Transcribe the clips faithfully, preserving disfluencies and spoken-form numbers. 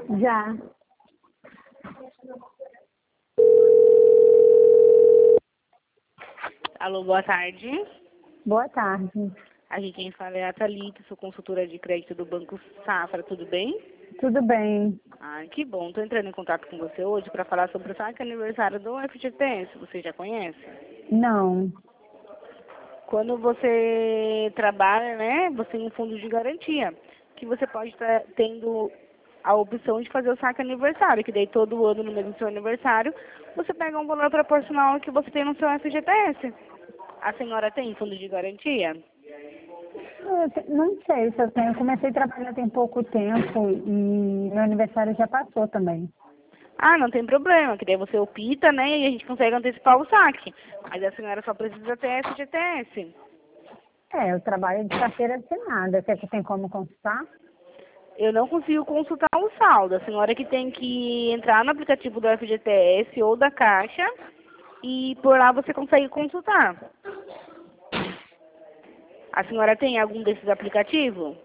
Já. Alô, boa tarde. Boa tarde. A gente quem fala é a Thalita, sou consultora de crédito do Banco Safra, tudo bem? Tudo bem. Ah, que bom. Estou entrando em contato com você hoje para falar sobre o saque aniversário do F G T S. Você já conhece? Não. Quando você trabalha, né, você tem um fundo de garantia, que você pode estar tendo a opção de fazer o saque aniversário, que daí todo ano, no mesmo seu aniversário, você pega um valor proporcional ao que você tem no seu F G T S. A senhora tem fundo de garantia? Eu te- não sei se eu tenho. Eu comecei a trabalhar tem pouco tempo e meu aniversário já passou também. Ah, não tem problema, que daí você opta, né, e a gente consegue antecipar o saque. Mas a senhora só precisa ter F G T S. É, eu trabalho de carteira assinada. Você que tem como consultar? Eu não consigo consultar o saldo. A senhora que tem que entrar no aplicativo do F G T S ou da Caixa e por lá você consegue consultar. A senhora tem algum desses aplicativos?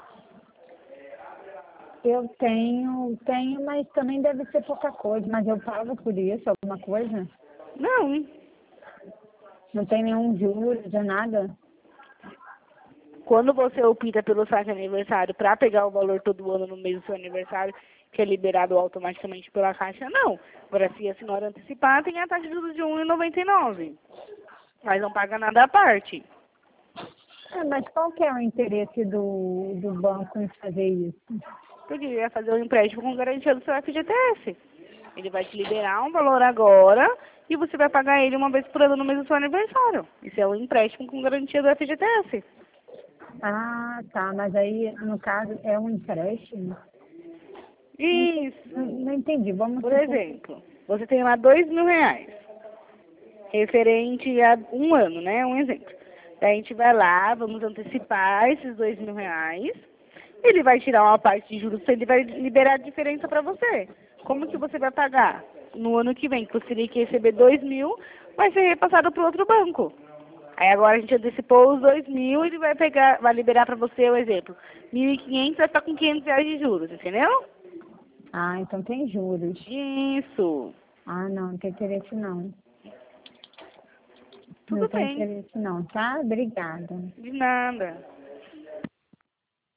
Eu tenho, tenho, mas também deve ser pouca coisa. Mas eu pago por isso, alguma coisa? Não. Não tem nenhum juros, de nada? Quando você opta pelo saque aniversário para pegar o valor todo ano no mês do seu aniversário, que é liberado automaticamente pela Caixa, não. Agora, se a senhora antecipar, tem a taxa de juros de um real e noventa e nove centavos. Mas não paga nada à parte. É, mas qual que é o interesse do, do banco em fazer isso? Porque ele vai fazer um empréstimo com garantia do seu F G T S. Ele vai te liberar um valor agora e você vai pagar ele uma vez por ano no mês do seu aniversário. Isso é um empréstimo com garantia do F G T S. Ah, tá. Mas aí, no caso, é um empréstimo? Não, ente- Isso. não não entendi. Vamos Por supor. exemplo, você tem lá dois mil reais, referente a um ano, né? Um exemplo. Daí a gente vai lá, vamos antecipar esses dois mil reais. Ele vai tirar uma parte de juros, ele vai liberar a diferença para você. Como que você vai pagar? No ano que vem, que você teria que receber dois mil, vai ser repassado para outro banco. Aí agora a gente antecipou os dois mil, ele vai pegar, vai liberar para você o exemplo. mil e quinhentos vai estar com quinhentos reais de juros, entendeu? Ah, então tem juros. Isso. Ah, não, não tem interesse não. Não Tudo tem bem. interesse não, tá? Obrigada. De nada.